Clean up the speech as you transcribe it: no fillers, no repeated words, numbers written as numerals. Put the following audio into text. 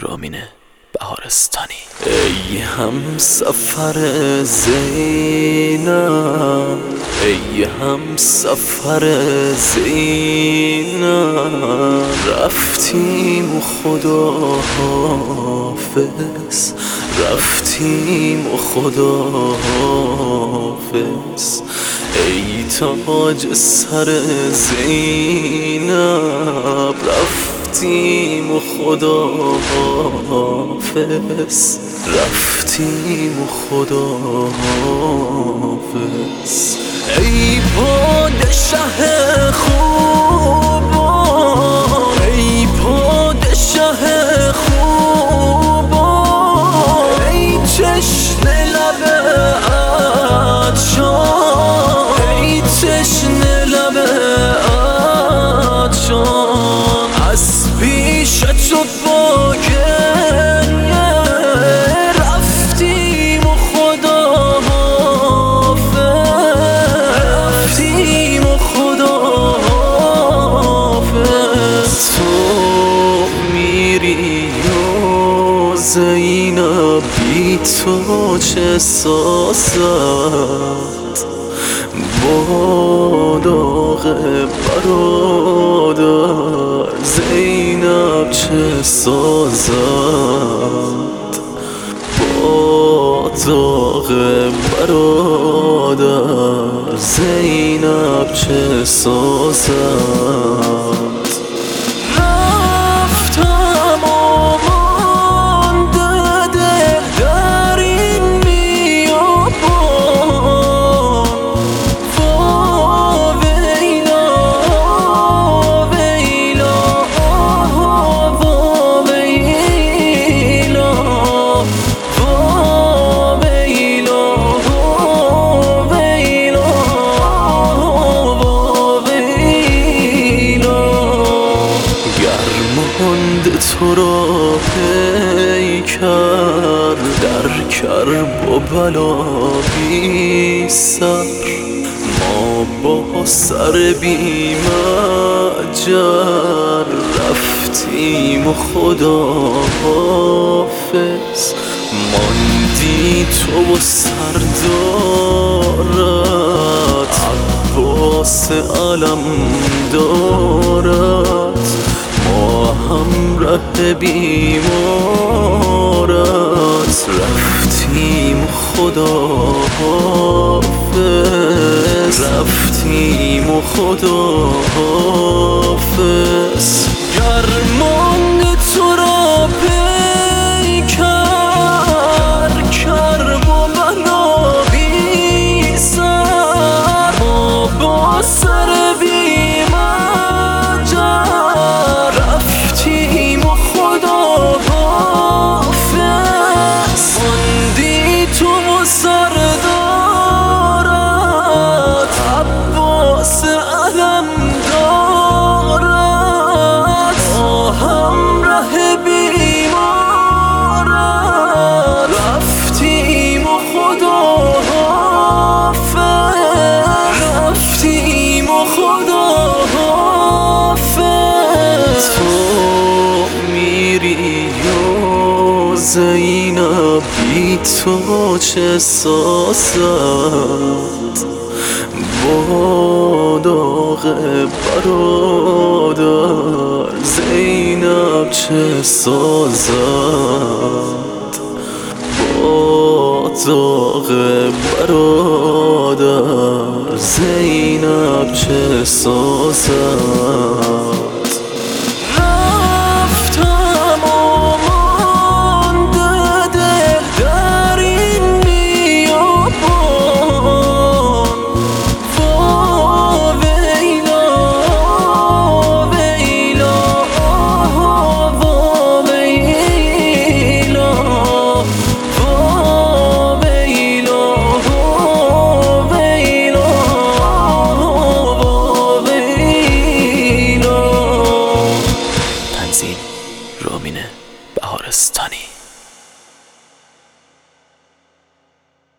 رامین بهارستانی. ای هم سفر زینب، ای هم سفر زینب، رفتیم و خدا حافظ، رفتیم و خدا حافظ. ای تاج سر زینب، رفتیم و خدا حافظ، رفتیم و خدا حافظ. ای پادشه خوبان، ای پادشه خوبان، ای تشنه لب عطشان، ای تشنه لب عطشان، از پیش تو با گریه رفتیم و خدا حافظ، رفتیم و خدا حافظ. تو میری و زینب بی تو چه سازد، با داغ برادر زینب چه سازد، با داغ برادر زینب چه سازد. تو را پیکر در کرب و بلا بی سر، ما با سر بی مأجر رفتیم و خدا حافظ. ماندی تو و سردارت، عباس علم دارد، ما همراه بیمارت رفتیم خدا حافظ، رفتیم و خدا حافظ. گرمان تو را پیکر کرب و بلا بی سر، ما با سر بی زینب بی تو چه سازد، با داغ برادر زینب چه سازد، با داغ برادر زینب چه سازد.